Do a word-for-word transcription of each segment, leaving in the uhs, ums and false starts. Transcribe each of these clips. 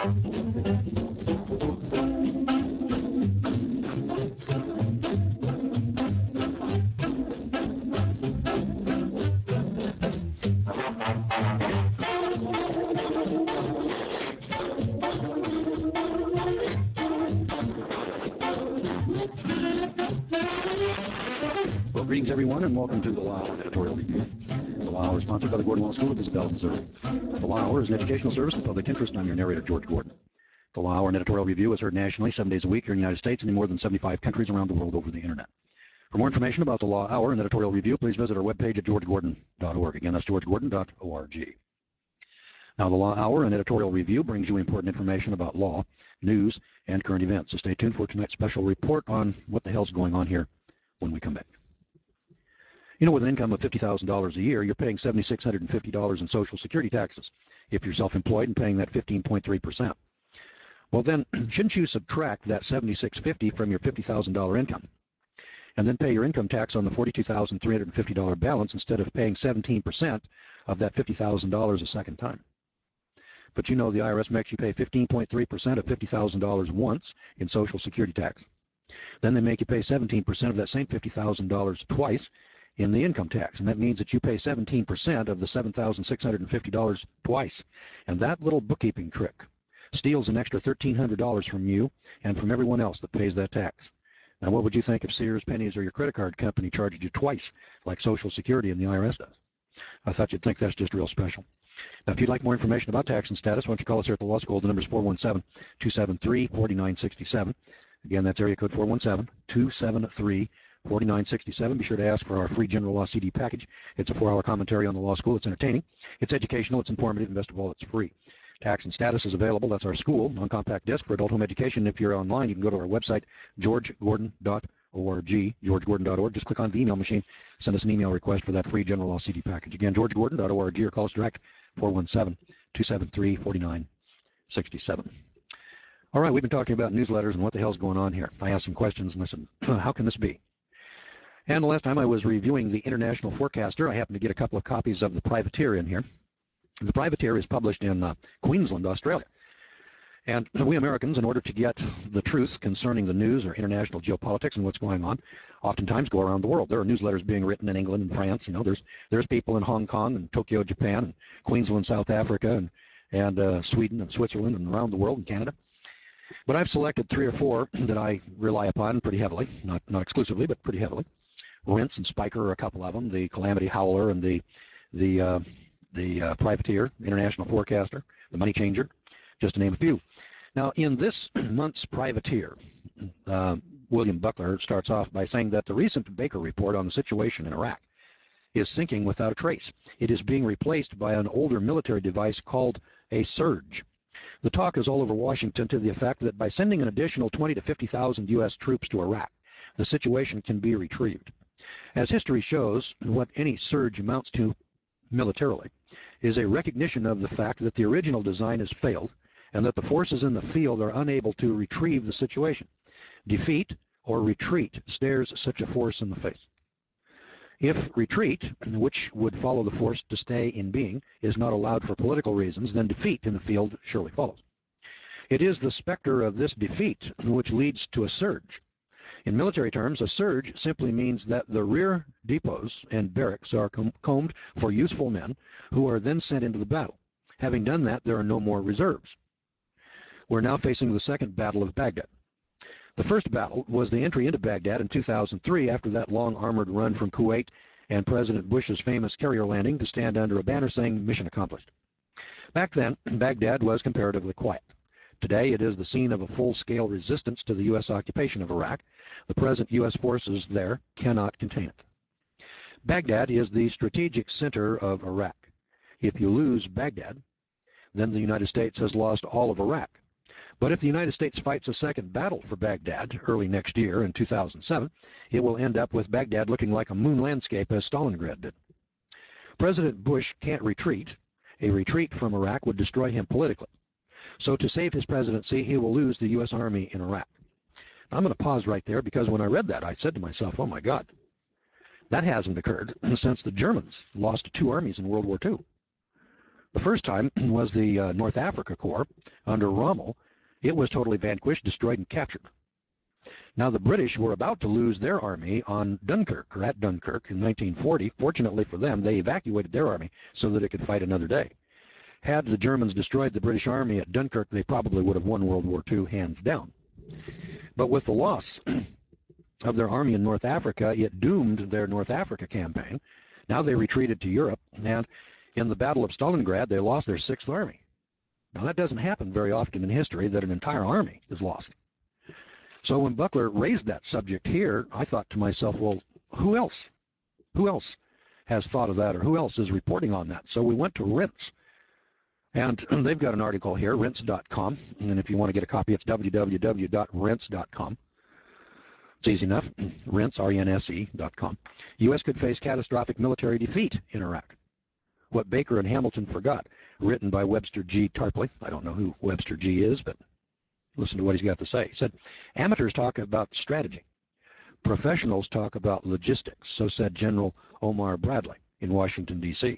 Well, greetings everyone, and welcome to the Law Hour Editorial Review. The Law Hour is sponsored by the Gordon Law School of Isabella, Missouri. The Law Hour is an educational service in public interest. I'm your narrator, George Gordon. The Law Hour and Editorial Review is heard nationally seven days a week here in the United States and in more than seventy-five countries around the world over the internet. For more information about the Law Hour and Editorial Review, please visit our webpage at george gordon dot org. Again, that's george gordon dot org. Now, the Law Hour and Editorial Review brings you important information about law, news, and current events. So stay tuned for tonight's special report on what the hell's going on here when we come back. You know, with an income of fifty thousand dollars a year, you're paying seven thousand six hundred fifty dollars in Social Security taxes if you're self-employed and paying that fifteen point three percent. Well, then, shouldn't you subtract that seven thousand six hundred fifty dollars from your fifty thousand dollars income and then pay your income tax on the forty-two thousand three hundred fifty dollars balance instead of paying seventeen percent of that fifty thousand dollars a second time? But you know the I R S makes you pay fifteen point three percent of fifty thousand dollars once in Social Security tax. Then they make you pay seventeen percent of that same fifty thousand dollars twice in the income tax, and that means that you pay seventeen percent of the seven thousand six hundred fifty dollars twice. And that little bookkeeping trick steals an extra thirteen hundred dollars from you and from everyone else that pays that tax. Now, what would you think if Sears, Penny's, or your credit card company charged you twice like Social Security and the I R S does? I thought you'd think that's just real special. Now, if you'd like more information about tax and status, why don't you call us here at the law school? The number is four one seven, two seven three, four nine six seven. Again, that's area code four one seven, two seven three, four nine six seven. Be sure to ask for our free general law C D package. It's a four-hour commentary on the law school. It's entertaining, it's educational, it's informative, and best of all, it's free. Tax and Status is available. That's our school on compact disc for adult home education. If you're online, you can go to our website, george gordon dot org, george gordon dot org. Just click on the email machine, send us an email request for that free general law C D package. Again, george gordon dot org, or call us direct, four one seven, two seven three, four nine six seven. All right, we've been talking about newsletters and what the hell's going on here. I asked some questions and I said, how can this be? And the last time I was reviewing the International Forecaster, I happened to get a couple of copies of the Privateer in here. The Privateer is published in uh, Queensland, Australia. And we Americans, in order to get the truth concerning the news or international geopolitics and what's going on, oftentimes go around the world. There are newsletters being written in England and France. You know, there's there's people in Hong Kong and Tokyo, Japan, and Queensland, South Africa, and and uh, Sweden and Switzerland and around the world and Canada. But I've selected three or four that I rely upon pretty heavily, not not exclusively, but pretty heavily. Rinse and Spiker are a couple of them. The Calamity Howler and the the uh, the uh, Privateer, International Forecaster, the Money Changer, just to name a few. Now, in this month's Privateer, uh, William Buckler starts off by saying that the recent Baker report on the situation in Iraq is sinking without a trace. It is being replaced by an older military device called a surge. The talk is all over Washington to the effect that by sending an additional twenty to fifty thousand U S troops to Iraq, the situation can be retrieved. As history shows, what any surge amounts to militarily is a recognition of the fact that the original design has failed and that the forces in the field are unable to retrieve the situation. Defeat or retreat stares such a force in the face. If retreat, which would follow the force to stay in being, is not allowed for political reasons, then defeat in the field surely follows. It is the specter of this defeat which leads to a surge. In military terms, a surge simply means that the rear depots and barracks are com combed for useful men who are then sent into the battle. Having done that, there are no more reserves. We're now facing the second battle of Baghdad. The first battle was the entry into Baghdad in two thousand three after that long armored run from Kuwait and President Bush's famous carrier landing to stand under a banner saying mission accomplished. Back then, Baghdad was comparatively quiet. Today, it is the scene of a full-scale resistance to the U S occupation of Iraq. The present U S forces there cannot contain it. Baghdad is the strategic center of Iraq. If you lose Baghdad, then the United States has lost all of Iraq. But if the United States fights a second battle for Baghdad early next year in two thousand seven, it will end up with Baghdad looking like a moon landscape as Stalingrad did. President Bush can't retreat. A retreat from Iraq would destroy him politically. So to save his presidency, he will lose the U S Army in Iraq. Now, I'm going to pause right there because when I read that, I said to myself, oh my God, that hasn't occurred since the Germans lost two armies in World War Two. The first time was the uh, North Africa Corps under Rommel. It was totally vanquished, destroyed, and captured. Now, the British were about to lose their army on Dunkirk, or at Dunkirk, in nineteen forty. Fortunately for them, they evacuated their army so that it could fight another day. Had the Germans destroyed the British army at Dunkirk, they probably would have won World War Two, hands down. But with the loss of their army in North Africa, it doomed their North Africa campaign. Now they retreated to Europe, and in the Battle of Stalingrad, they lost their Sixth Army. Now, that doesn't happen very often in history, that an entire army is lost. So when Buckler raised that subject here, I thought to myself, well, who else? Who else has thought of that, or who else is reporting on that? So we went to Rense. And they've got an article here, rense dot com. And if you want to get a copy, it's w w w dot rense dot com. It's easy enough. Rense, R E N S E dot com. U S could face catastrophic military defeat in Iraq. What Baker and Hamilton forgot. Written by Webster G. Tarpley. I don't know who Webster G. is, but listen to what he's got to say. He said, amateurs talk about strategy. Professionals talk about logistics. So said General Omar Bradley in Washington, D C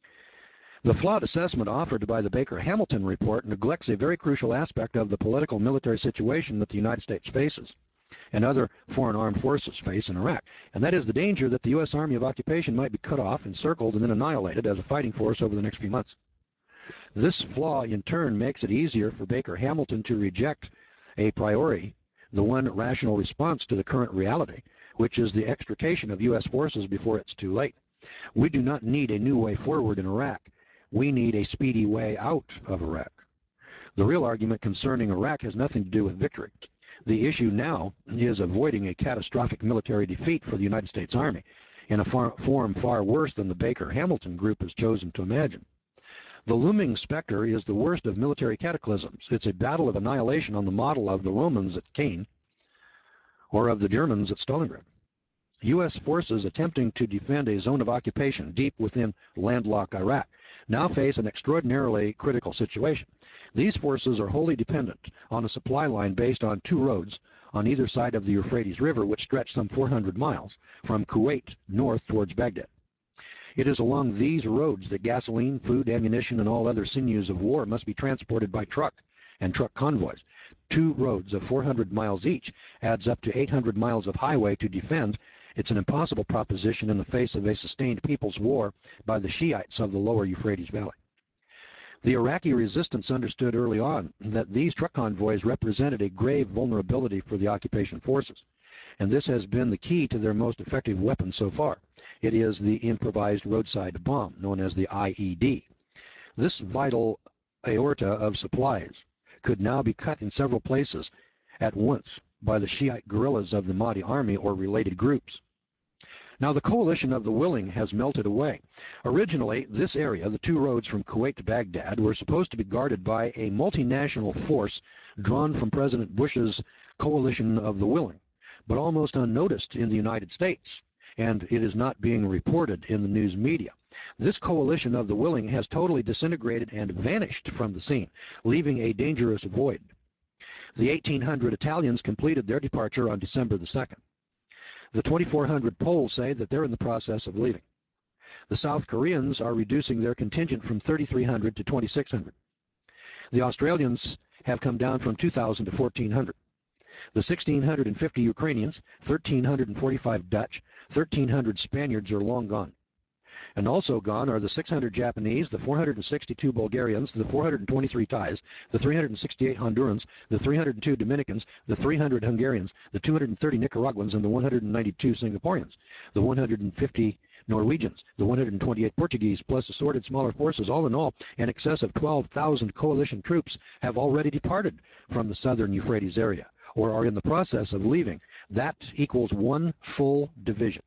The flawed assessment offered by the Baker-Hamilton report neglects a very crucial aspect of the political military situation that the United States faces and other foreign armed forces face in Iraq, and that is the danger that the U S Army of Occupation might be cut off, encircled, and then annihilated as a fighting force over the next few months. This flaw, in turn, makes it easier for Baker-Hamilton to reject a priori the one rational response to the current reality, which is the extrication of U S forces before it's too late. We do not need a new way forward in Iraq. We need a speedy way out of Iraq. The real argument concerning Iraq has nothing to do with victory. The issue now is avoiding a catastrophic military defeat for the United States Army in a far, form far worse than the Baker-Hamilton group has chosen to imagine. The looming specter is the worst of military cataclysms. It's a battle of annihilation on the model of the Romans at Caen or of the Germans at Stalingrad. U S forces attempting to defend a zone of occupation deep within landlocked Iraq now face an extraordinarily critical situation. These forces are wholly dependent on a supply line based on two roads on either side of the Euphrates River, which stretch some four hundred miles from Kuwait north towards Baghdad. It is along these roads that gasoline, food, ammunition, and all other sinews of war must be transported by truck and truck convoys. Two roads of four hundred miles each adds up to eight hundred miles of highway to defend. It's an impossible proposition in the face of a sustained people's war by the Shiites of the lower Euphrates Valley. The Iraqi resistance understood early on that these truck convoys represented a grave vulnerability for the occupation forces, and this has been the key to their most effective weapon so far. It is the improvised roadside bomb, known as the I E D. This vital aorta of supplies could now be cut in several places at once by the Shiite guerrillas of the Mahdi army or related groups. Now, the coalition of the willing has melted away. Originally, this area, the two roads from Kuwait to Baghdad, were supposed to be guarded by a multinational force drawn from President Bush's coalition of the willing, but almost unnoticed in the United States, and it is not being reported in the news media. This coalition of the willing has totally disintegrated and vanished from the scene, leaving a dangerous void. The eighteen hundred Italians completed their departure on December the second. The twenty-four hundred Poles say that they're in the process of leaving. The South Koreans are reducing their contingent from thirty-three hundred to twenty-six hundred. The Australians have come down from two thousand to fourteen hundred. The one thousand six hundred fifty Ukrainians, one thousand three hundred forty-five Dutch, one thousand three hundred Spaniards are long gone. And also gone are the six hundred Japanese, the four hundred sixty-two Bulgarians, the four hundred twenty-three Thais, the three hundred sixty-eight Hondurans, the three hundred two Dominicans, the three hundred Hungarians, the two hundred thirty Nicaraguans, and the one hundred ninety-two Singaporeans, the one hundred fifty Norwegians, the one hundred twenty-eight Portuguese, plus assorted smaller forces. All in all, in excess of twelve thousand coalition troops have already departed from the southern Euphrates area or are in the process of leaving. That equals one full division.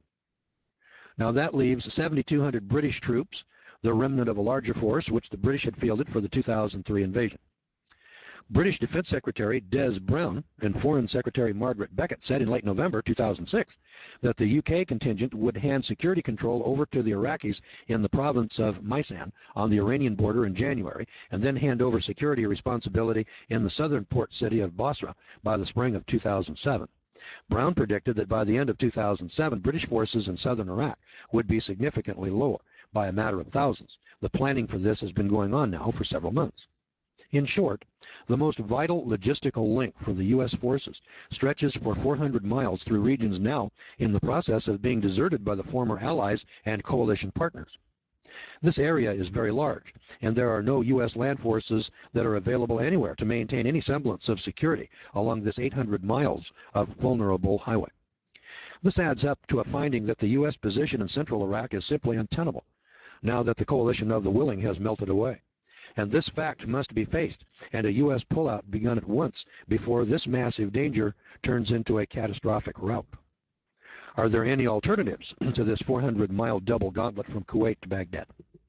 Now that leaves seven thousand two hundred British troops, the remnant of a larger force which the British had fielded for the two thousand three invasion. British Defense Secretary Des Brown and Foreign Secretary Margaret Beckett said in late November two thousand six that the U K contingent would hand security control over to the Iraqis in the province of Maysan on the Iranian border in January, and then hand over security responsibility in the southern port city of Basra by the spring of two thousand seven. Brown predicted that by the end of two thousand seven, British forces in southern Iraq would be significantly lower. by a matter of thousands. The planning for this has been going on now for several months. In short, the most vital logistical link for the U S forces stretches for four hundred miles through regions now in the process of being deserted by the former allies and coalition partners. This area is very large, and there are no U S land forces that are available anywhere to maintain any semblance of security along this eight hundred miles of vulnerable highway. This adds up to a finding that the U S position in central Iraq is simply untenable, now that the coalition of the willing has melted away. And this fact must be faced, and a U S pullout begun at once before this massive danger turns into a catastrophic rout. Are there any alternatives to this four hundred mile double gauntlet from Kuwait to Baghdad?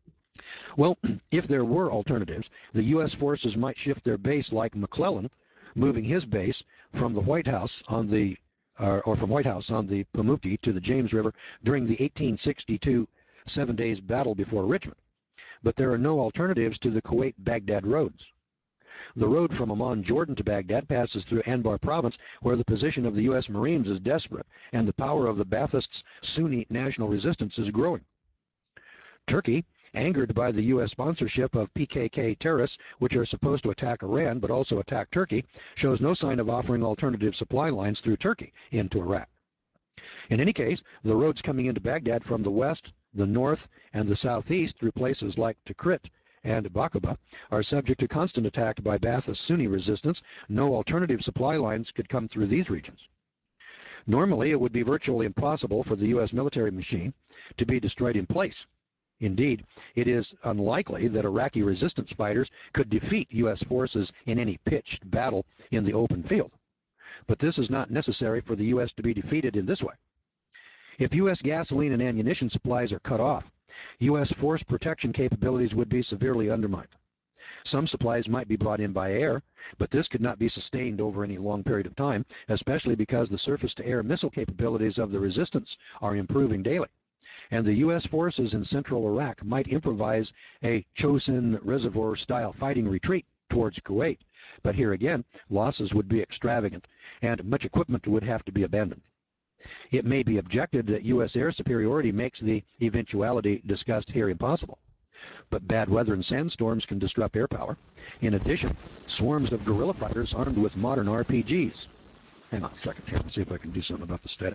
Well, if there were alternatives, the U S forces might shift their base like McClellan, moving his base from the White House on the uh, or from White House on the Pamukkey to the James River during the eighteen sixty-two seven days battle before Richmond. But there are no alternatives to the Kuwait-Baghdad roads. The road from Amman, Jordan to Baghdad passes through Anbar province, where the position of the U S Marines is desperate and the power of the Ba'athists' Sunni national resistance is growing. Turkey, angered by the U S sponsorship of P K K terrorists, which are supposed to attack Iran but also attack Turkey, shows no sign of offering alternative supply lines through Turkey into Iraq. In any case, the roads coming into Baghdad from the west, the north, and the southeast through places like Tikrit and Baqaba are subject to constant attack by Ba'athist Sunni resistance. No alternative supply lines could come through these regions. Normally, it would be virtually impossible for the U S military machine to be destroyed in place. Indeed, it is unlikely that Iraqi resistance fighters could defeat U S forces in any pitched battle in the open field. But this is not necessary for the U S to be defeated in this way. If U S gasoline and ammunition supplies are cut off, U S force protection capabilities would be severely undermined. Some supplies might be brought in by air, but this could not be sustained over any long period of time, especially because the surface-to-air missile capabilities of the resistance are improving daily. And the U S forces in central Iraq might improvise a Chosin Reservoir-style fighting retreat towards Kuwait, but here again, losses would be extravagant, and much equipment would have to be abandoned. It may be objected that U S air superiority makes the eventuality discussed here impossible. But bad weather and sandstorms can disrupt air power. In addition, swarms of guerrilla fighters armed with modern R P Gs. Hang on a second here, let's see if I can do something about the static.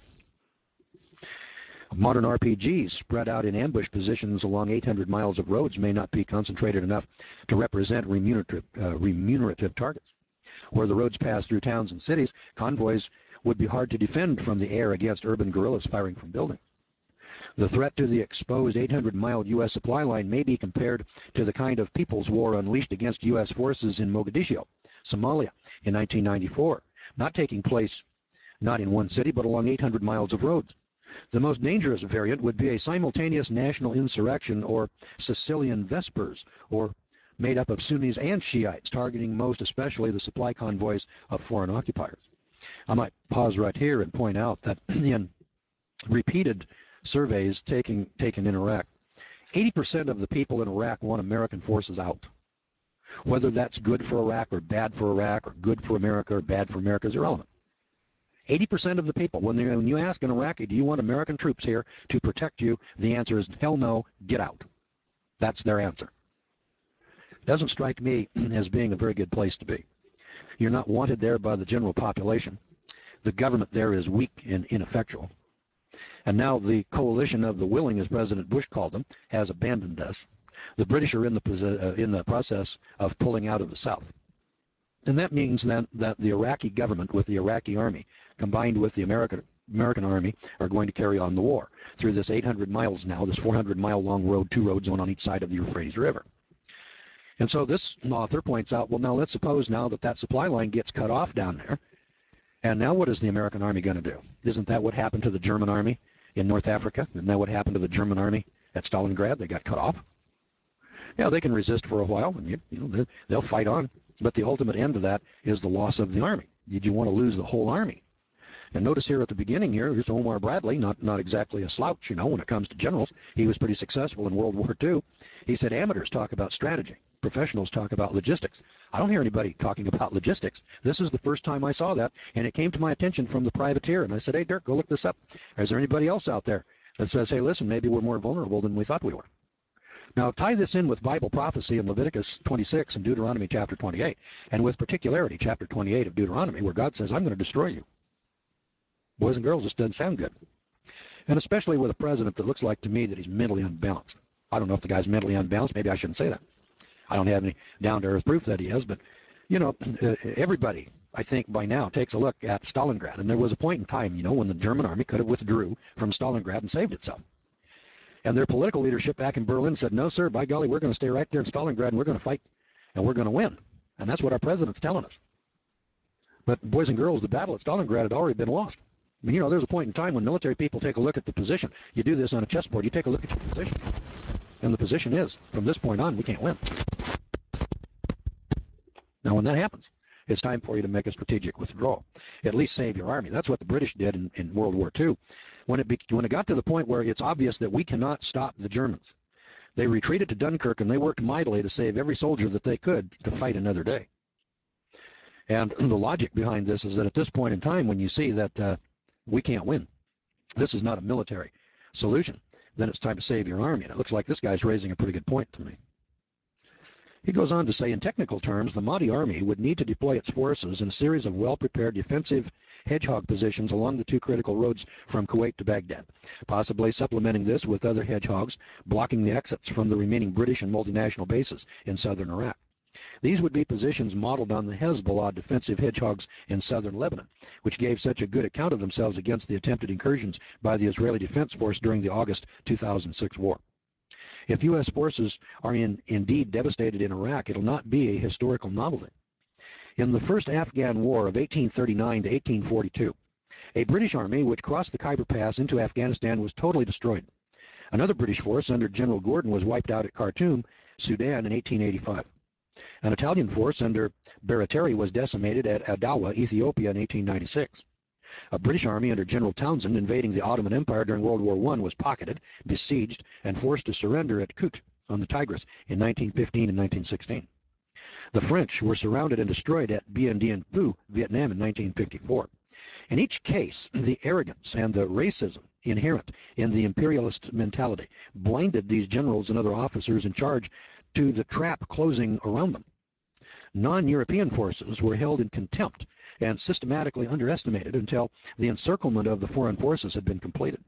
Modern R P Gs spread out in ambush positions along eight hundred miles of roads may not be concentrated enough to represent remunerative, uh, remunerative targets. Where the roads pass through towns and cities, convoys would be hard to defend from the air against urban guerrillas firing from buildings. The threat to the exposed eight hundred mile U S supply line may be compared to the kind of people's war unleashed against U S forces in Mogadishu, Somalia, in nineteen ninety-four, not taking place not in one city but along eight hundred miles of roads. The most dangerous variant would be a simultaneous national insurrection, or Sicilian Vespers, or made up of Sunnis and Shiites, targeting most especially the supply convoys of foreign occupiers. I might pause right here and point out that in repeated surveys taking, taken in Iraq, eighty percent of the people in Iraq want American forces out. Whether that's good for Iraq or bad for Iraq or good for America or bad for America is irrelevant. eighty percent of the people, when, when you ask an Iraqi, do you want American troops here to protect you, the answer is, hell no, get out. That's their answer. Doesn't strike me as being a very good place to be. You're not wanted there by the general population. The government there is weak and ineffectual. And now the coalition of the willing, as President Bush called them, has abandoned us. The British are in the, uh, in the process of pulling out of the South. And that means then that the Iraqi government with the Iraqi army, combined with the American, American army, are going to carry on the war through this eight hundred miles now, this four hundred mile long road, two roads on each side of the Euphrates River. And so this author points out, well, now let's suppose now that that supply line gets cut off down there, and now what is the American army going to do? Isn't that what happened to the German army in North Africa? Isn't that what happened to the German army at Stalingrad? They got cut off. Yeah, they can resist for a while, and you, you know, they'll fight on. But the ultimate end of that is the loss of the army. Did you want to lose the whole army? And notice here at the beginning here, here's Omar Bradley, not, not exactly a slouch, you know, when it comes to generals. He was pretty successful in World War Two. He said amateurs talk about strategy. Professionals talk about logistics. I don't hear anybody talking about logistics. This is the first time I saw that, and it came to my attention from the privateer. And I said, hey, Dirk, go look this up. Is there anybody else out there that says, hey, listen, maybe we're more vulnerable than we thought we were? Now, tie this in with Bible prophecy in Leviticus twenty-six and Deuteronomy chapter twenty-eight, and with particularity, chapter twenty-eight of Deuteronomy, where God says, I'm going to destroy you. Boys and girls, this doesn't sound good. And especially with a president that looks like to me that he's mentally unbalanced. I don't know if the guy's mentally unbalanced. Maybe I shouldn't say that. I don't have any down-to-earth proof that he is, but, you know, everybody, I think, by now takes a look at Stalingrad. And there was a point in time, you know, when the German army could have withdrew from Stalingrad and saved itself. And their political leadership back in Berlin said, no, sir, by golly, we're going to stay right there in Stalingrad, and we're going to fight, and we're going to win. And that's what our president's telling us. But, boys and girls, the battle at Stalingrad had already been lost. I mean, you know, there's a point in time when military people take a look at the position. You do this on a chessboard. You take a look at your position. And the position is, from this point on, we can't win. Now, when that happens, it's time for you to make a strategic withdrawal. At least save your army. That's what the British did in, in World War Two. When it, be, when it got to the point where it's obvious that we cannot stop the Germans, they retreated to Dunkirk, and they worked mightily to save every soldier that they could to fight another day. And the logic behind this is that at this point in time, when you see that uh, we can't win, this is not a military solution, then it's time to save your army. And it looks like this guy's raising a pretty good point to me. He goes on to say, in technical terms, the Mahdi army would need to deploy its forces in a series of well-prepared defensive hedgehog positions along the two critical roads from Kuwait to Baghdad, possibly supplementing this with other hedgehogs blocking the exits from the remaining British and multinational bases in southern Iraq. These would be positions modeled on the Hezbollah defensive hedgehogs in southern Lebanon, which gave such a good account of themselves against the attempted incursions by the Israeli Defense Force during the August two thousand six war. If U S forces are in, indeed devastated in Iraq, it'll not be a historical novelty. In the first Afghan War of eighteen thirty-nine to eighteen forty-two, a British army which crossed the Khyber Pass into Afghanistan was totally destroyed. Another British force under General Gordon was wiped out at Khartoum, Sudan in eighteen eighty-five. An Italian force under Baratieri was decimated at Adawa, Ethiopia in eighteen ninety-six. A British army under General Townsend invading the Ottoman Empire during World War One was pocketed, besieged, and forced to surrender at Kut on the Tigris in nineteen fifteen and nineteen sixteen. The French were surrounded and destroyed at Bien Bien Phu, Vietnam in nineteen fifty-four. In each case, the arrogance and the racism inherent in the imperialist mentality blinded these generals and other officers in charge to the trap closing around them. Non-European forces were held in contempt and systematically underestimated until the encirclement of the foreign forces had been completed.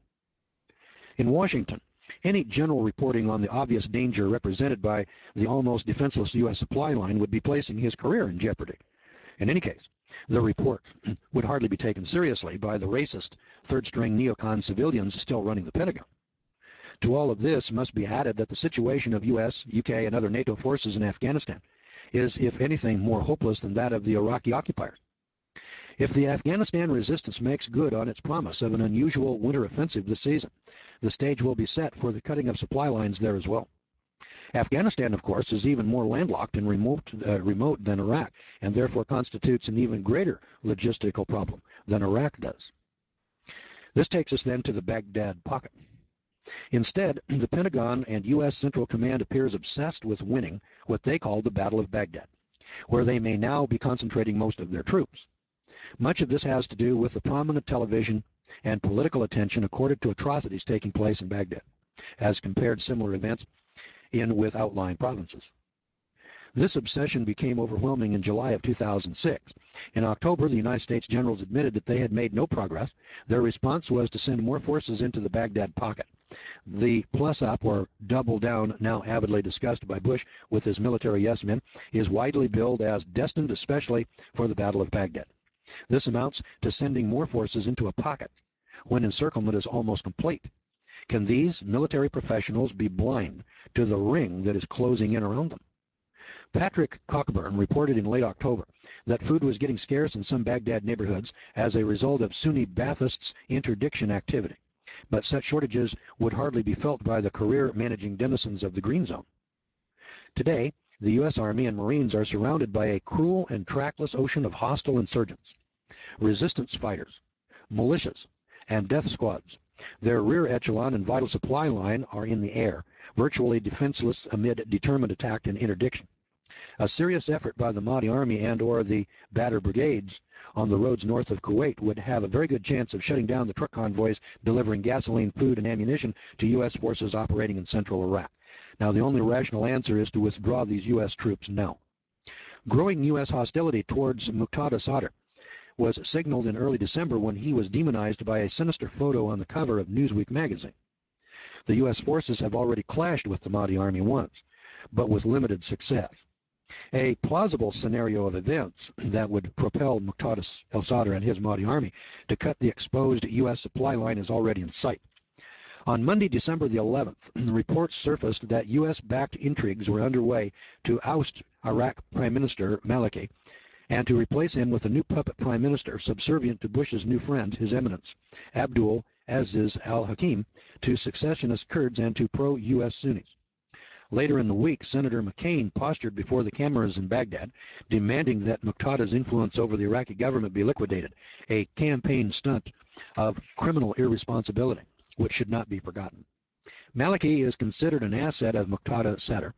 In Washington, any general reporting on the obvious danger represented by the almost defenseless U S supply line would be placing his career in jeopardy. In any case, the report would hardly be taken seriously by the racist third-string neocon civilians still running the Pentagon. To all of this must be added that the situation of U S, U K, and other NATO forces in Afghanistan is, if anything, more hopeless than that of the Iraqi occupiers. If the Afghanistan resistance makes good on its promise of an unusual winter offensive this season, the stage will be set for the cutting of supply lines there as well. Afghanistan, of course, is even more landlocked and remote, uh, remote than Iraq, and therefore constitutes an even greater logistical problem than Iraq does. This takes us then to the Baghdad pocket. Instead, the Pentagon and U S Central Command appears obsessed with winning what they call the Battle of Baghdad, where they may now be concentrating most of their troops. Much of this has to do with the prominent television and political attention accorded to atrocities taking place in Baghdad, as compared to similar events in with outlying provinces. This obsession became overwhelming in July of two thousand six. In October, the United States generals admitted that they had made no progress. Their response was to send more forces into the Baghdad pocket. The plus-up, or double down, now avidly discussed by Bush with his military yes-men, is widely billed as destined especially for the Battle of Baghdad. This amounts to sending more forces into a pocket when encirclement is almost complete. Can these military professionals be blind to the ring that is closing in around them? Patrick Cockburn reported in late October that food was getting scarce in some Baghdad neighborhoods as a result of Sunni Baathists' interdiction activity. But such shortages would hardly be felt by the career-managing denizens of the Green Zone. Today, the U S Army and Marines are surrounded by a cruel and trackless ocean of hostile insurgents, resistance fighters, militias, and death squads. Their rear echelon and vital supply line are in the air, virtually defenseless amid determined attack and interdiction. A serious effort by the Mahdi Army and or the Badr brigades on the roads north of Kuwait would have a very good chance of shutting down the truck convoys delivering gasoline, food, and ammunition to U S forces operating in central Iraq. Now, the only rational answer is to withdraw these U S troops now. Growing U S hostility towards Muqtada Sadr was signaled in early December when he was demonized by a sinister photo on the cover of Newsweek magazine. The U S forces have already clashed with the Mahdi Army once, but with limited success. A plausible scenario of events that would propel Muqtada al-Sadr and his Mahdi Army to cut the exposed U S supply line is already in sight. On Monday, December the eleventh, reports surfaced that U S-backed intrigues were underway to oust Iraq Prime Minister Maliki and to replace him with a new puppet prime minister subservient to Bush's new friend, His Eminence, Abdul Aziz al-Hakim, to secessionist Kurds and to pro-U S Sunnis. Later in the week, Senator McCain postured before the cameras in Baghdad, demanding that Muqtada's influence over the Iraqi government be liquidated, a campaign stunt of criminal irresponsibility, which should not be forgotten. Maliki is considered an asset of Muqtada Sadr.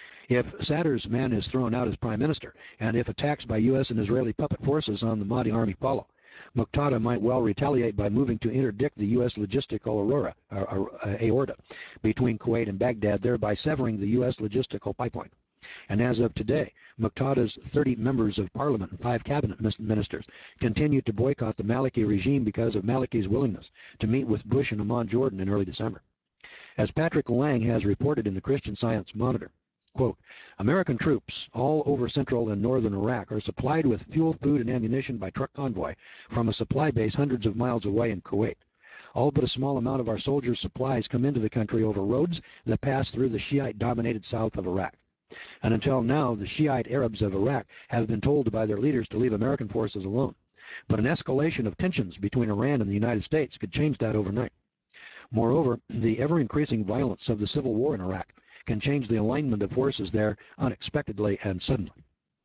If Sadr's man is thrown out as prime minister, and if attacks by U S and Israeli puppet forces on the Mahdi Army follow, Muqtada might well retaliate by moving to interdict the U S logistical aurora, or, or, uh, aorta between Kuwait and Baghdad, thereby severing the U S logistical pipeline. And as of today, Muqtada's thirty members of parliament and five cabinet ministers continue to boycott the Maliki regime because of Maliki's willingness to meet with Bush and Amman Jordan in early December. As Patrick Lang has reported in the Christian Science Monitor, quote, American troops all over central and northern Iraq are supplied with fuel, food, and ammunition by truck convoy from a supply base hundreds of miles away in Kuwait. All but a small amount of our soldiers' supplies come into the country over roads that pass through the Shiite-dominated south of Iraq. And until now, the Shiite Arabs of Iraq have been told by their leaders to leave American forces alone. But an escalation of tensions between Iran and the United States could change that overnight. Moreover, the ever-increasing violence of the civil war in Iraq can change the alignment of forces there unexpectedly and suddenly.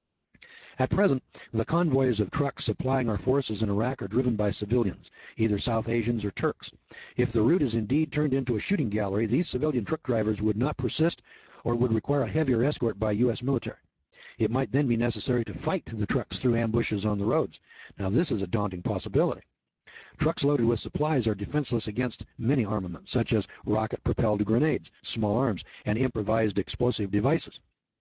At present, the convoys of trucks supplying our forces in Iraq are driven by civilians, either South Asians or Turks. If the route is indeed turned into a shooting gallery, these civilian truck drivers would not persist or would require a heavier escort by U S military. It might then be necessary to fight the trucks through ambushes on the roads. Now, this is a daunting possibility. Trucks loaded with supplies are defenseless against many armaments, such as rocket-propelled grenades, small arms, and improvised explosive devices.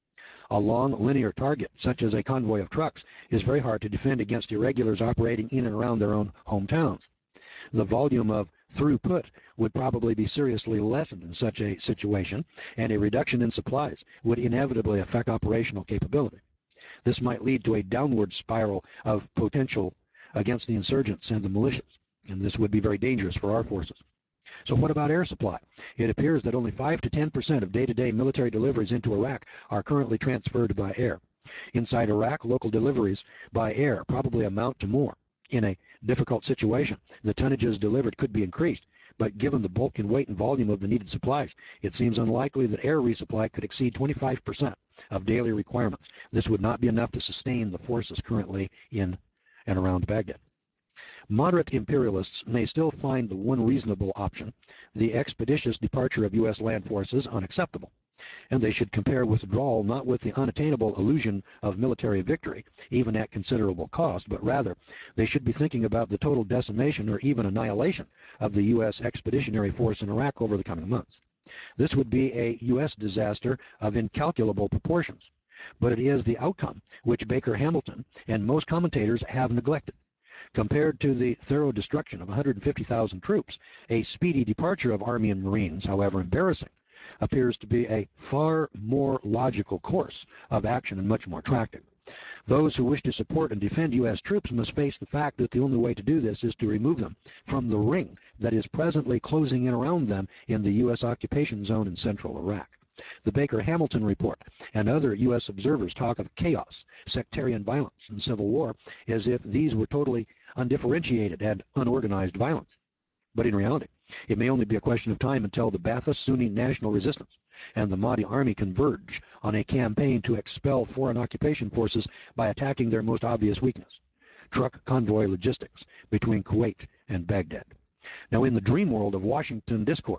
A long linear target, such as a convoy of trucks, is very hard to defend against irregulars operating in and around their own hometowns. The volume of throughput would probably be seriously lessened in such a situation, and a reduction in supplies would inevitably affect operational capability. This might lead to a downward spiral of potential against the insurgents and the militias, and this would be very dangerous for our forces. So what about air supply? It appears that only five to ten percent of day-to-day military deliveries into Iraq are currently transferred by air. Inside Iraq, local deliveries by air probably amount to more. In a difficult situation, the tonnages delivered could be increased, but given the bulk and weight and volume of the needed supplies, it seems unlikely that air resupply could exceed twenty-five percent of daily requirements. This would not be enough to sustain the forces currently in and around Baghdad. Moderate imperialists may still find the one reasonable option, the expeditious departure of U S land forces, unacceptable, and they should compare withdrawal not with the unattainable illusion of military victory, even at considerable cost, but rather they should be thinking about the total decimation or even annihilation of the U S expeditionary force in Iraq over the coming months. This would be a U S disaster of incalculable proportions, but it is the outcome which Baker Hamilton and most commentators have neglected. Compared to the thorough destruction of one hundred fifty thousand troops, a speedy departure of Army and Marines, however embarrassing, appears to be a far more logical course of action and much more attractive. Those who wish to support and defend U S troops must face the fact that the only way to do this is to remove them from the ring that is presently closing in around them in the U S occupation zone in central Iraq. The Baker-Hamilton report and other U S observers talk of chaos, sectarian violence, and civil war as if these were totally undifferentiated and unorganized violence. But in reality, it may only be a question of time until the Ba'athist Sunni national resistance and the Mahdi army converge on a campaign to expel foreign occupation forces by attacking their most obvious weakness, truck convoy logistics between Kuwait and Baghdad. Now, in the dream world of Washington discourse,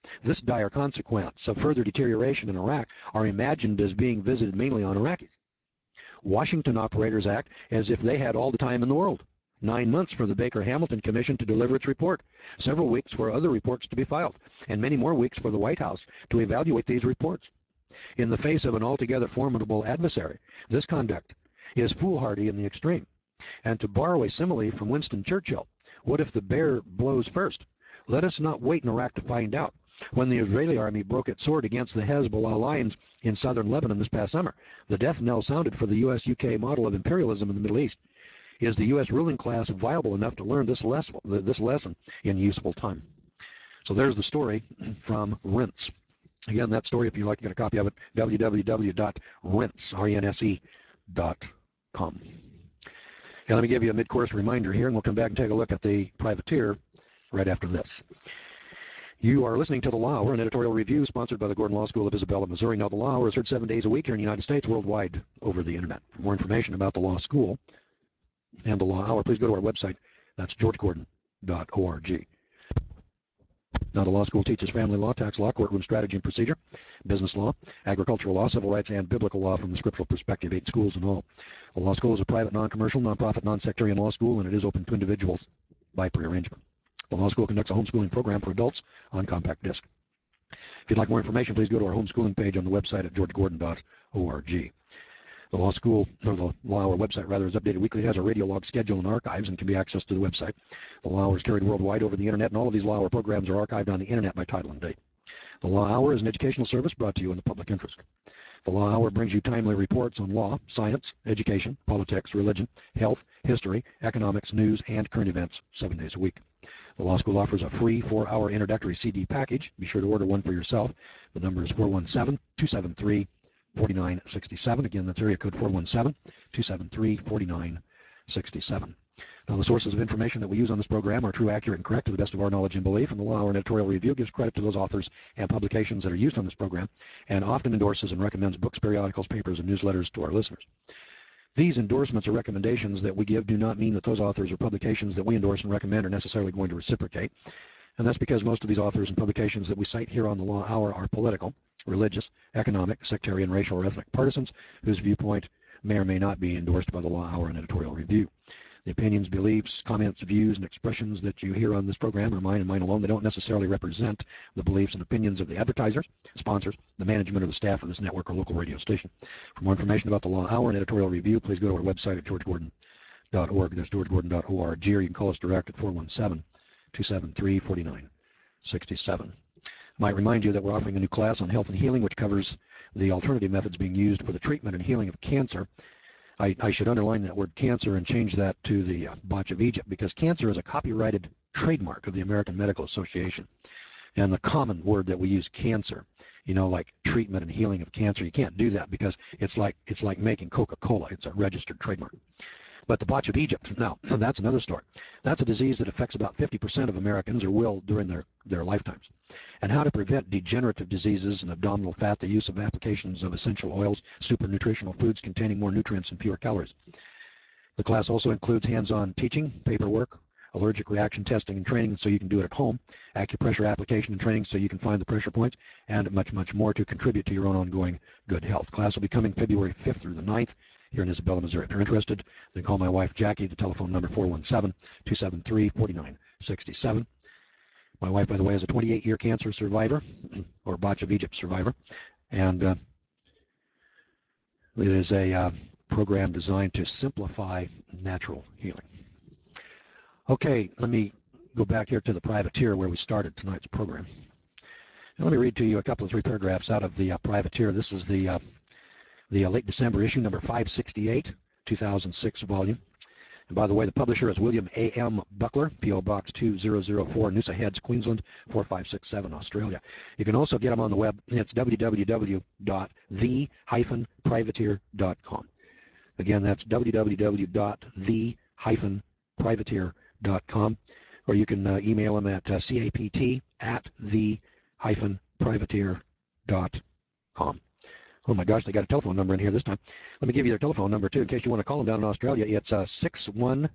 this dire consequence of further deterioration in Iraq are imagined as being visited mainly on Iraqis. Washington operators act as if they had all the time in the world. Nine months for the Baker-Hamilton Commission to deliver its report, several weeks for other reports to be filed, and many more weeks for the White House to evaluate these reports. In the face of an altogether formidable adversary, this conduct is foolhardy in the extreme. And to borrow a simile from Winston Churchill, what if the bear blows first? Let us not wait in Iraq to find out. When the Israeli army broke its sword against the Hezbollah lines in southern Lebanon this past summer, the death knell sounded for the U S U K model of imperialism in the Middle East. Is the U S ruling class viable enough to learn this, les this lesson in useful time? So there's the story from Rense. Again, that story, if you'd like to get a copy of it, w w w dot rense dot com. And let me give you a mid-course reminder here, and we'll come back and take a look at the privateer right after this. You are listening to The Law Hour, an editorial review sponsored by the Gordon Law School of Isabella, Missouri. Now, The Law Hour is heard seven days a week here in the United States, worldwide, over the Internet. For more information about the law school and The Law Hour, please go to our website. That's george gordon dot org. Now, the law school teaches family law, tax law, courtroom strategy and procedure, business law, agricultural law, civil rights, and biblical law from the scriptural perspective, eight schools in all. The law school is a private, non-commercial, non-profit, non-sectarian law school, and it is open to individuals by prearrangement. The law school conducts a homeschooling program for adults on compact disc. If you'd like more information, please go to our homeschooling page on the website at george gordon dot org. The law school, or the Law Hour website rather, is updated weekly. It has a radio log schedule and archives and can be accessed to the website. The Law Hour is carried worldwide over the Internet, and all of these Law Hour programs are archived on the Internet by title and date. The Law Hour is an educational service brought to you in the public interest. The Law Hour brings you timely reports on law, science, education, politics, religion, health, history, economics, news, and current events seven days a week. The law school offers a free four-hour introductory C D package. Be sure to order one for yourself. The number is four one seven, two seven three, four nine six seven. Again, that's area code four one seven, two seven three, four nine six seven. Now, the sources of information that we use on this program are true, accurate, and correct to the best of our knowledge and belief, and the Law Hour editorial review gives credit to those authors and publications that are used on this program, and often endorses and recommends books, periodicals, papers, and newsletters to our listeners. These endorsements or recommendations that we give do not mean that those authors or publications that we endorse and recommend are necessarily going to reciprocate, and that's because most of these authors and publications that we cite here on the Law Hour are political, religious, economic, sectarian, racial, or ethnic partisans whose viewpoint may or may not be endorsed by the Law Hour and editorial review. The opinions, beliefs, comments, views, and expressions that you hear on this program are mine and mine alone. They don't necessarily represent the beliefs and opinions of the advertisers, sponsors, the management, or the staff of this network or local radio station. For more information about the Law Hour and editorial review, please go to our website at george gordon dot org. That's george gordon dot org, or you can call us direct at four one seven, two seven three, four nine six seven. I might remind you that we're offering a new class on health and healing, which covers the alternative methods being used for the treatment and healing of cancer. I, I should underline that word cancer and change that to the uh, Botch of Egypt, because cancer is a copyrighted trademark of the American Medical Association. And the common word that we use, cancer, you know, like treatment and healing of cancer, you can't do that because it's like it's like making Coca-Cola. It's a registered trademark. But the Botch of Egypt, now, that's another story. That's a disease that affects about fifty percent of Americans, or will during their, their lifetimes. And how to prevent degenerative diseases and abdominal fat, the use of applications of essential oils, super nutritional foods containing more nutrients and fewer calories. The class also includes hands-on teaching, paperwork, allergic reaction testing and training so you can do it at home, acupressure application and training so you can find the pressure points, and much, much more to contribute to your own ongoing good health. Class will be coming February fifth through the ninth here in Isabella, Missouri. If you're interested, then call my wife Jackie at the telephone number four one seven, two seven three, four nine six seven. My wife, by the way, is a twenty-eight year cancer survivor, or Botch of Egypt survivor, and uh, it is a uh, program designed to simplify natural healing. Okay, let me go back here to the privateer where we started tonight's program. And let me read to you a couple of three paragraphs out of the uh, privateer. This is the uh, the uh, late December issue, number five sixty-eight, two thousand six volume. And by the way, the publisher is William A M Buckler, P O Box two thousand four, Noosa Heads, Queensland, four five six seven, Australia. You can also get them on the web. It's w w w dot the dash privateer dot com. Again, that's w w w dot the dash privateer dot com. Or you can uh, email them at uh, capt at the dash privateer dot com. Oh my gosh, they got a telephone number in here this time. Let me give you their telephone number too in case you want to call them down in Australia. It's uh, six one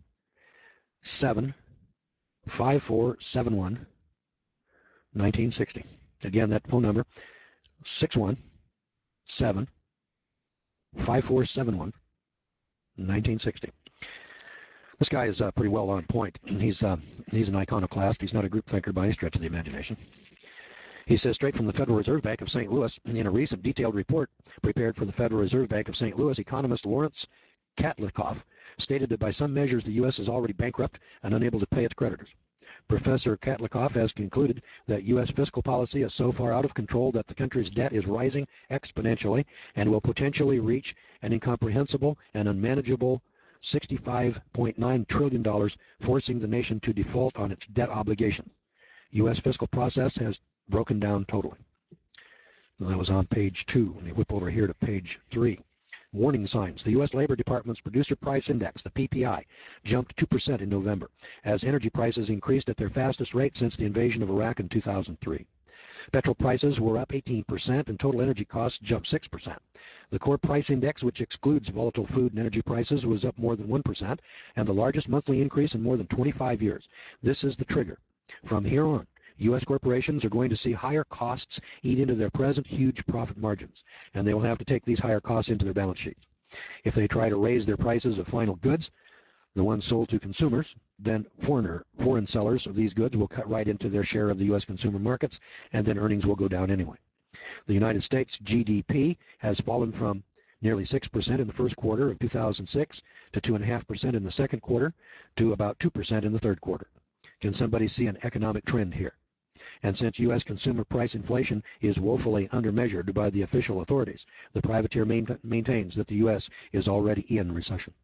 seven, five four seven one, one nine six zero. Again, that phone number, six one seven, five four seven one, nineteen sixty. This guy is uh, pretty well on point. He's, uh, he's an iconoclast. He's not a group thinker by any stretch of the imagination. He says, straight from the Federal Reserve Bank of Saint Louis, in a recent detailed report prepared for the Federal Reserve Bank of Saint Louis, economist Lawrence Katlikoff stated that by some measures the U S is already bankrupt and unable to pay its creditors. Professor Katlikoff has concluded that U S fiscal policy is so far out of control that the country's debt is rising exponentially and will potentially reach an incomprehensible and unmanageable sixty-five point nine trillion dollars, forcing the nation to default on its debt obligations. U S fiscal process has broken down totally. And that was on page two. Let me whip over here to page three. Warning signs. The U S Labor Department's Producer Price Index, the P P I, jumped two percent in November as energy prices increased at their fastest rate since the invasion of Iraq in two thousand three. Petrol prices were up eighteen percent and total energy costs jumped six percent. The core price index, which excludes volatile food and energy prices, was up more than one percent and the largest monthly increase in more than twenty-five years. This is the trigger. From here on, U S corporations are going to see higher costs eat into their present huge profit margins, and they will have to take these higher costs into their balance sheets. If they try to raise their prices of final goods, the ones sold to consumers, then foreigner, foreign sellers of these goods will cut right into their share of the U S consumer markets, and then earnings will go down anyway. The United States G D P has fallen from nearly six percent in the first quarter of two thousand six to two point five percent in the second quarter to about two percent in the third quarter. Can somebody see an economic trend here? And since U S consumer price inflation is woefully undermeasured by the official authorities, the privateer main maintains that the U S is already in recession.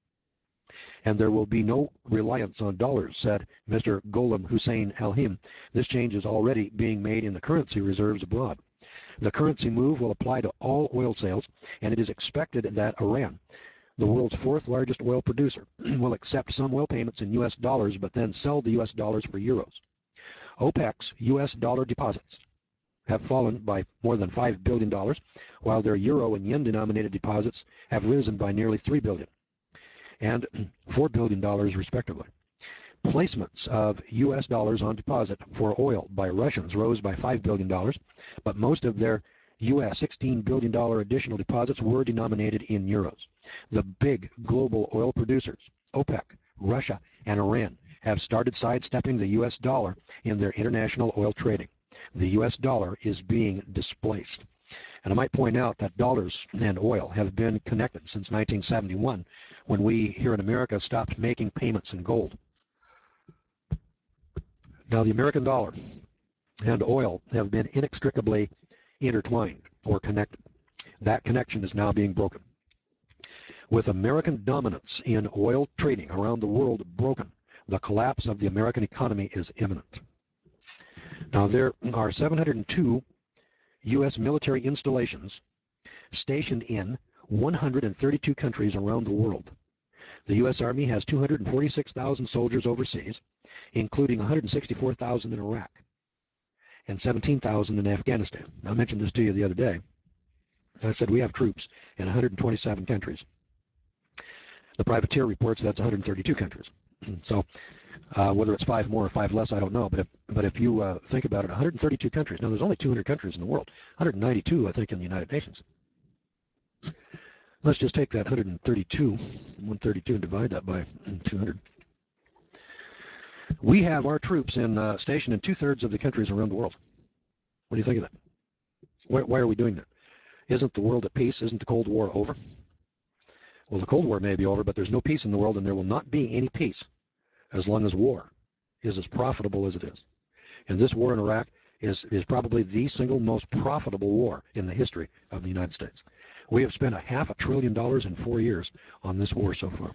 And there will be no reliance on dollars, said Mister Gholam Hussein Al-Him. This change is already being made in the currency reserves abroad. The currency move will apply to all oil sales, and it is expected that Iran, the world's fourth largest oil producer, will accept some oil payments in U S dollars but then sell the U S dollars for euros. OPEC's U S dollar deposits have fallen by more than five billion dollars, while their euro and yen denominated deposits have risen by nearly three billion dollars and four billion dollars respectively. Placements of U S dollars on deposit for oil by Russians rose by five billion dollars, but most of their U S sixteen billion dollars additional deposits were denominated in euros. The big global oil producers, OPEC, Russia, and Iran, have started sidestepping the U S dollar in their international oil trading. The U S dollar is being displaced. And I might point out that dollars and oil have been connected since nineteen seventy-one, when we here in America stopped making payments in gold. Now, the American dollar and oil have been inextricably intertwined or connected. That connection is now being broken. With American dominance in oil trading around the world broken, the collapse of the American economy is imminent. Now, there are seven hundred two U S military installations stationed in one hundred thirty-two countries around the world. The U S Army has two hundred forty-six thousand soldiers overseas, including one hundred sixty-four thousand in Iraq and seventeen thousand in Afghanistan. I mentioned this to you the other day. I said we have troops in one hundred twenty-seven countries. The privateer reports that's one hundred thirty-two countries. So uh, whether it's five more or five less, I don't know. But if, but if you uh, think about it, one hundred thirty-two countries. Now, there's only two hundred countries in the world. one hundred ninety-two, I think, in the United Nations. Let's just take that one hundred thirty-two, one hundred thirty-two, and divide that by two hundred. We have our troops in uh, stationed in two-thirds of the countries around the world. What do you think of that? Why, why are we doing that? Isn't the world at peace? Isn't the Cold War over? Well, the Cold War may be over, but there's no peace in the world, and there will not be any peace as long as war is as profitable as it is. And this war in Iraq is, is probably the single most profitable war in the history of the United States. We have spent a half a trillion dollars in four years on this war so far.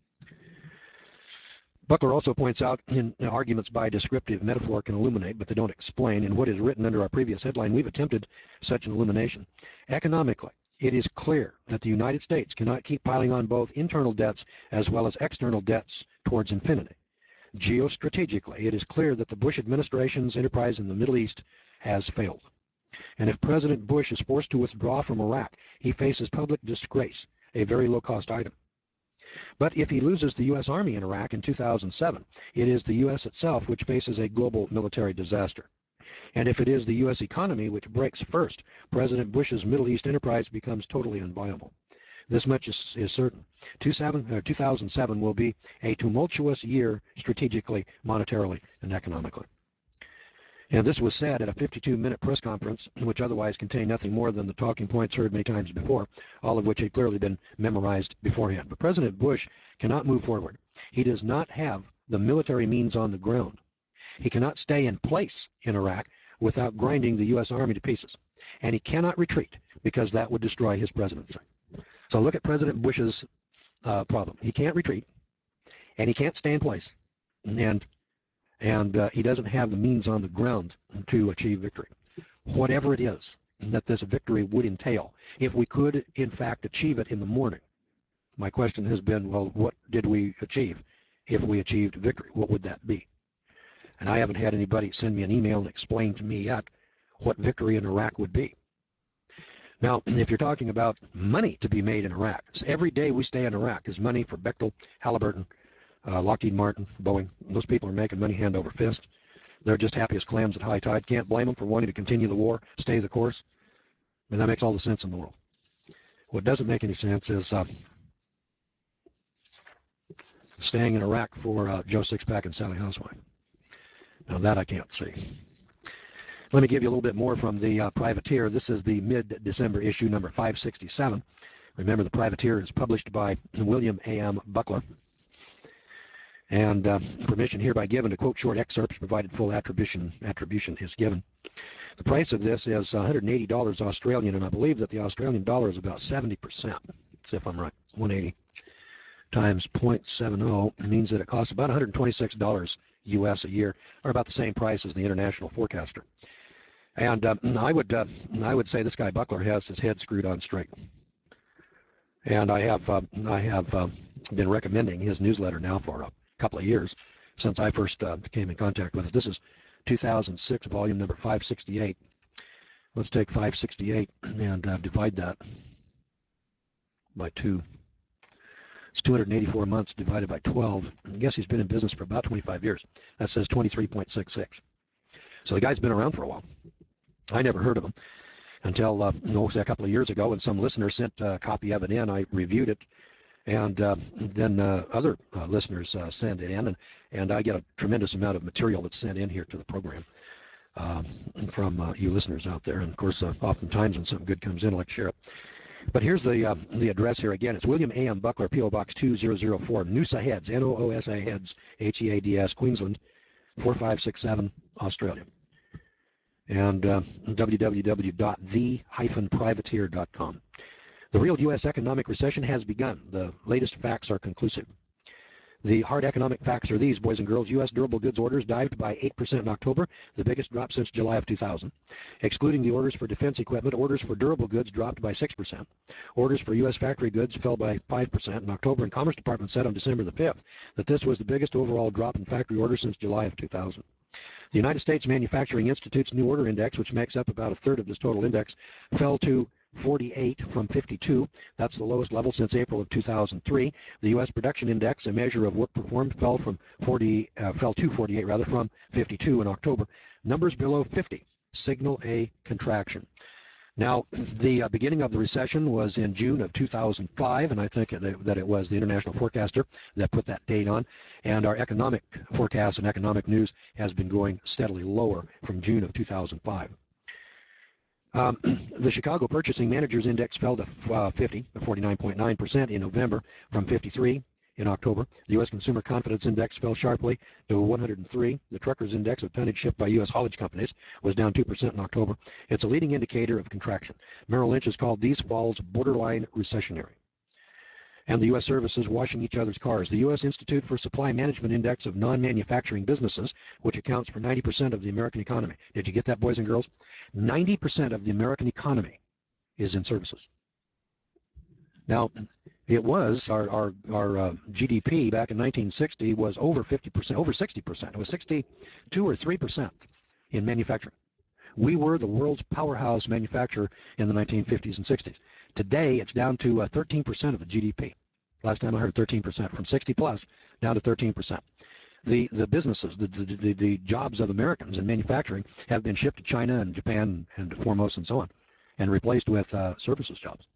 Buckler also points out in arguments by descriptive metaphor can illuminate, but they don't explain. In what is written under our previous headline, we've attempted such an illumination. Economically, it is clear that the United States cannot keep piling on both internal debts as well as external debts towards infinity. Geostrategically, it is clear that the Bush administration's enterprise in the Middle East has failed. And if President Bush is forced to withdraw from Iraq, he faces public disgrace, a very low-cost item. But if he loses the U S Army in Iraq in two thousand seven, it is the U S itself which faces a global military disaster. And if it is the U S economy which breaks first, President Bush's Middle East enterprise becomes totally unviable. This much is, is certain. two thousand seven will be a tumultuous year strategically, monetarily, and economically. And this was said at a fifty-two minute press conference, which otherwise contained nothing more than the talking points heard many times before, all of which had clearly been memorized beforehand. But President Bush cannot move forward. He does not have the military means on the ground. He cannot stay in place in Iraq without grinding the U S Army to pieces. And he cannot retreat because that would destroy his presidency. So look at President Bush's uh, problem. He can't retreat, and he can't stay in place, and and uh, he doesn't have the means on the ground to achieve victory. Whatever it is that this victory would entail, if we could in fact achieve it in the morning, my question has been, well, what did we achieve? If we achieved victory, what would that be? And I haven't had anybody send me an email and explain to me yet what victory in Iraq would be. Now, if you're talking about money to be made in Iraq, every day we stay in Iraq is money for Bechtel, Halliburton, uh, Lockheed Martin, Boeing. Those people are making money hand over fist. They're just happy as clams at high tide. Can't blame them for wanting to continue the war, stay the course. And that makes all the sense in the world. What doesn't make any sense is uh, staying in Iraq for uh, Joe Sixpack and Sally Housewife. Now that I can't see. Let me give you a little bit more from the uh, Privateer. This is the mid-December issue, number five sixty-seven. Remember, the Privateer is published by William A M Buckler. And uh, permission hereby given to quote short excerpts, provided full attribution, attribution is given. The price of this is one hundred eighty dollars Australian, and I believe that the Australian dollar is about seventy percent. Let's see if I'm right. one hundred eighty times zero point seven zero means that it costs about one hundred twenty-six dollars U S a year, or about the same price as the International Forecaster. And uh, I would uh, I would say this guy Buckler has his head screwed on straight. And I have uh, I have uh, been recommending his newsletter now for a couple of years since I first uh, came in contact with it. This is two thousand six, volume number five sixty-eight. Let's take five sixty-eight and uh, divide that by two. It's two hundred eighty-four months divided by twelve. I guess he's been in business for about twenty-five years. That says twenty-three point six six. So the guy's been around for a while. I never heard of him until uh, you know, a couple of years ago when some listener sent a copy of it in. I reviewed it, and uh, then uh, other uh, listeners uh, send it in, and, and I get a tremendous amount of material that's sent in here to the program uh, from uh, you listeners out there. And of course, uh, oftentimes when something good comes in, I like to share it. But here's the uh, the address here again. It's William A M Buckler, P O Box two thousand four, Noosa Heads, N O O S A Heads, H E A D S, Queensland, four five six seven, Australia. And uh, w w w dot the dash privateer dot com. The real U S economic recession has begun. The latest facts are conclusive. The hard economic facts are these, boys and girls. U S durable goods orders dived by eight percent in October, the biggest drop since July of two thousand. Excluding the orders for defense equipment, orders for durable goods dropped by six percent. Orders for U S factory goods fell by five percent in October, and Commerce Department said on December the fifth that this was the biggest overall drop in factory orders since July of two thousand. The United States Manufacturing Institute's new order index, which makes up about a third of this total index, fell to forty-eight from fifty-two. That's the lowest level since April of two thousand three. The U S Production Index, a measure of work performed, fell from forty, uh, fell to forty-eight rather from fifty-two in October. Numbers below fifty signal a contraction. Now, the uh, beginning of the recession was in June of two thousand five, and I think that it was the International Forecaster that put that date on. And our economic forecast and economic news has been going steadily lower from June of two thousand five. Um, the Chicago Purchasing Managers Index fell to uh, fifty, forty-nine point nine percent in November from fifty-three in October. The U S Consumer Confidence Index fell sharply to one hundred three. The Truckers Index of tonnage shipped by U S haulage companies was down two percent in October. It's a leading indicator of contraction. Merrill Lynch has called these falls borderline recessionary. And the U S services washing each other's cars. The U S Institute for Supply Management Index of non-manufacturing businesses, which accounts for ninety percent of the American economy. Did you get that, boys and girls? ninety percent of the American economy is in services. Now, it was, our, our, our uh, G D P back in nineteen sixty was over fifty percent, over sixty percent. It was sixty-two or three percent in manufacturing. We were the world's powerhouse manufacturer in the nineteen fifties and sixties. Today, it's down to uh, thirteen percent of the G D P. Last time I heard thirteen percent, from sixty plus down to thirteen percent. the, the businesses, the, the, the, the jobs of Americans in manufacturing have been shipped to China and Japan and Formosa and so on, and replaced with uh, services jobs.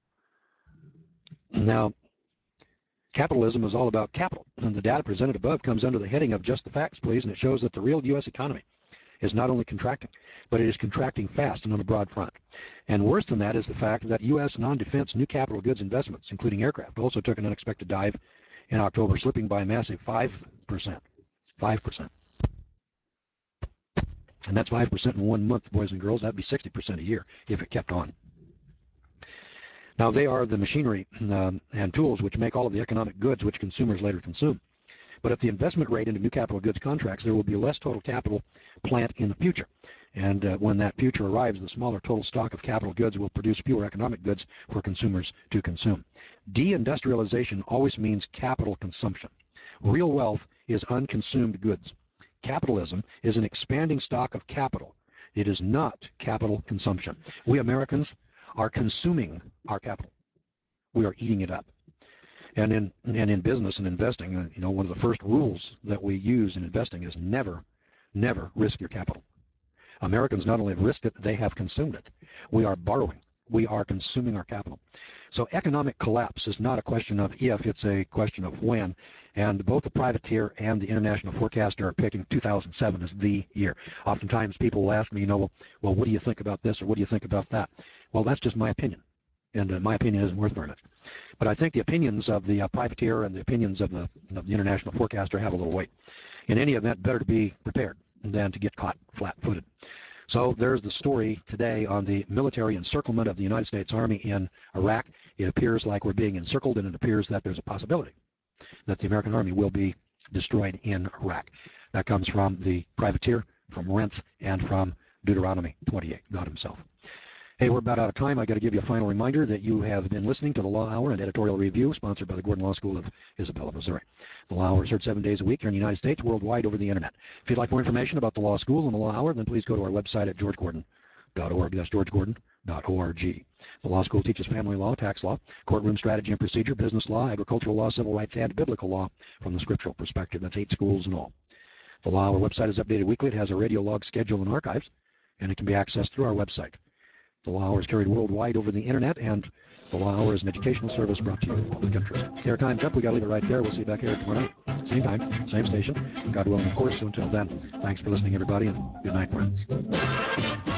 Now, capitalism is all about capital, and the data presented above comes under the heading of just the facts, please, and it shows that the real U S economy is not only contracting, but it is contracting fast and on a broad front. And worse than that is the fact that U S non-defense new capital goods investments, including aircraft, also took an unexpected dive in October, slipping by a massive five percent. five percent. And that's five percent in one month, boys and girls. That'd be sixty percent a year if it kept on. Now, they are the machinery um, and tools which make all of the economic goods which consumers later consume. But if the investment rate into new capital goods contracts, there will be less total capital plant in the future. And uh, when that future arrives, the smaller total stock of capital goods will produce fewer economic goods for consumers to consume. Deindustrialization always means capital consumption. Real wealth is unconsumed goods. Capitalism is an expanding stock of capital. It is not capital consumption. We Americans are consuming our capital. We are eating it up. And in and in business and investing, uh, you know, one of the first rules that we use in investing is never, never risk your capital. Americans not only have risked it, they have consumed it. We are borrowing. We are consuming our capital. So economic collapse is not a question of if, it's a question of when. And both the privateer and the international forecaster are picking two thousand seven as the year. Oftentimes people will ask me, you know, well, well, what do you think about this or what do you think about that? Well, that's just my opinion. And uh, my opinion isn't worth very much. But I think the opinions of the uh, privateer and the opinions of the, of the international forecaster have a little weight. In any event, better to be prepared than to get caught flat-footed. So there's the story today on the military encirclement of the United States Army in Iraq. It appears like we're being encircled, and it appears that there's a possibility that the American Army will be destroyed in Iraq. That comes from the privateer, from Rents, and from Deuteronomy twenty-eight, God himself. Hey, we're about out of time. I got to give you a final reminder that you have been listening to the Law Hour and Editorial Review, sponsored by the Gordon Law School of Isabella, Missouri. The Law Hour is heard seven days a week here in the United States, worldwide over the Internet. If you'd like more information about the Law School and the Law Hour, then please go to our website at george gordon dot org. That's george gordon dot org. The Law School teaches family law, tax law, courtroom strategy and procedure, business law, agricultural law, civil rights, and biblical law from the scriptural perspective. That's eight schools in all. The Law Hour website is updated weekly. It has a radio log schedule and archives, and it can be accessed through our website. The Law Hour is carried worldwide over the Internet, and the Law Hour is an educational service brought to you in the public interest. Air time's up. We got to leave it right there. We'll see you back here tomorrow night. Same time, same station. God willing, of course. So until then, thanks for listening, everybody, and good night, friends.